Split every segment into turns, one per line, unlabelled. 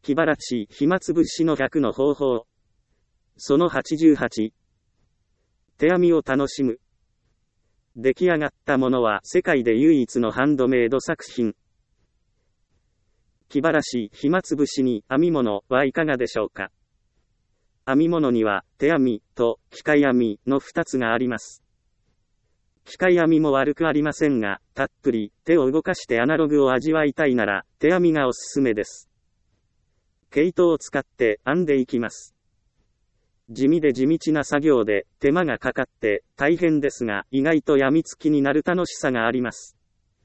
気晴らし暇つぶしの100の方法。その88。手編みを楽しむ。出来上がったものは世界で唯一のハンドメイド作品。気晴らし暇つぶしに編み物はいかがでしょうか。編み物には手編みと機械編みの2つがあります。機械編みも悪くありませんが、たっぷり手を動かしてアナログを味わいたいなら手編みがおすすめです。毛糸を使って編んでいきます。地味で地道な作業で手間がかかって大変ですが、意外と病みつきになる楽しさがあります。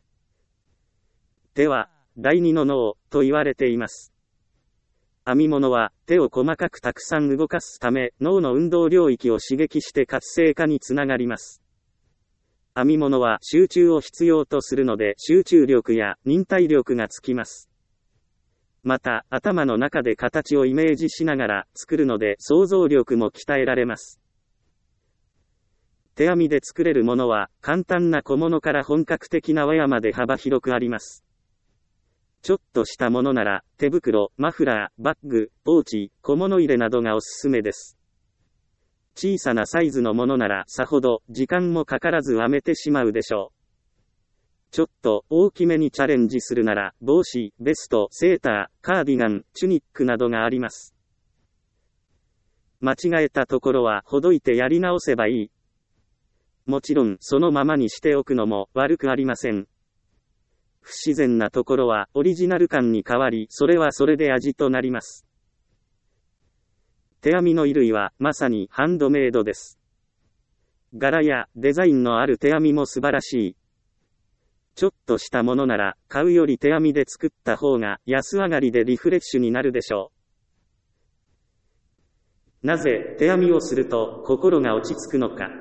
手は第二の脳と言われています。編み物は手を細かくたくさん動かすため、脳の運動領域を刺激して活性化につながります。編み物は集中を必要とするので、集中力や忍耐力がつきます。また、頭の中で形をイメージしながら作るので、想像力も鍛えられます。手編みで作れるものは、簡単な小物から本格的なワヤまで幅広くあります。ちょっとしたものなら、手袋、マフラー、バッグ、ポーチ、小物入れなどがおすすめです。小さなサイズのものならさほど時間もかからず編めてしまうでしょう。ちょっと大きめにチャレンジするなら帽子、ベスト、セーター、カーディガン、チュニックなどがあります。間違えたところはほどいてやり直せばいい。もちろんそのままにしておくのも悪くありません。不自然なところはオリジナル感に変わり、それはそれで味となります。手編みの衣類はまさにハンドメイドです。柄やデザインのある手編みも素晴らしい。ちょっとしたものなら買うより手編みで作った方が安上がりでリフレッシュになるでしょう。なぜ手編みをすると心が落ち着くのか。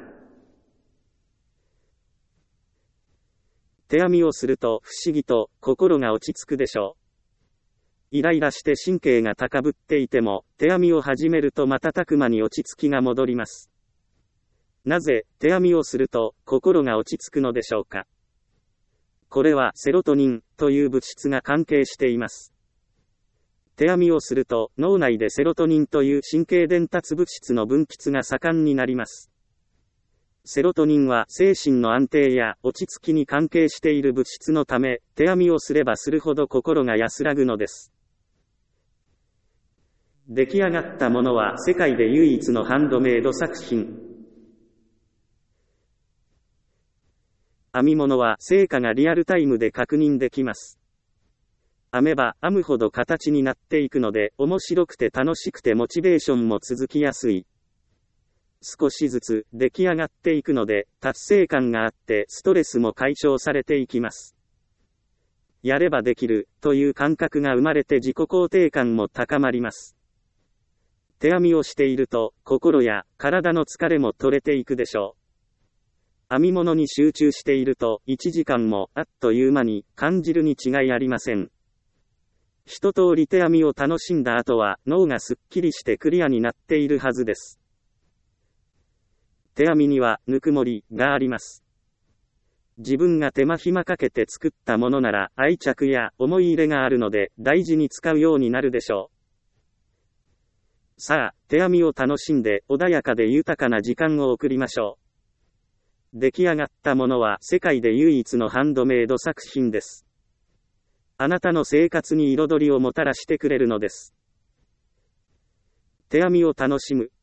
手編みをすると不思議と心が落ち着くでしょう。イライラして神経が高ぶっていても、手編みを始めると瞬く間に落ち着きが戻ります。なぜ手編みをすると心が落ち着くのでしょうか。これはセロトニンという物質が関係しています。手編みをすると脳内でセロトニンという神経伝達物質の分泌が盛んになります。セロトニンは精神の安定や落ち着きに関係している物質のため、手編みをすればするほど心が安らぐのです。出来上がったものは世界で唯一のハンドメイド作品。編み物は成果がリアルタイムで確認できます。編めば編むほど形になっていくので、面白くて楽しくてモチベーションも続きやすい。少しずつ出来上がっていくので、達成感があってストレスも解消されていきます。やればできるという感覚が生まれて自己肯定感も高まります。手編みをしていると、心や体の疲れも取れていくでしょう。編み物に集中していると、1時間もあっという間に感じるに違いありません。一通り手編みを楽しんだ後は、脳がすっきりしてクリアになっているはずです。手編みには、ぬくもりがあります。自分が手間暇かけて作ったものなら、愛着や思い入れがあるので、大事に使うようになるでしょう。さあ、手編みを楽しんで穏やかで豊かな時間を送りましょう。出来上がったものは世界で唯一のハンドメイド作品です。あなたの生活に彩りをもたらしてくれるのです。手編みを楽しむ。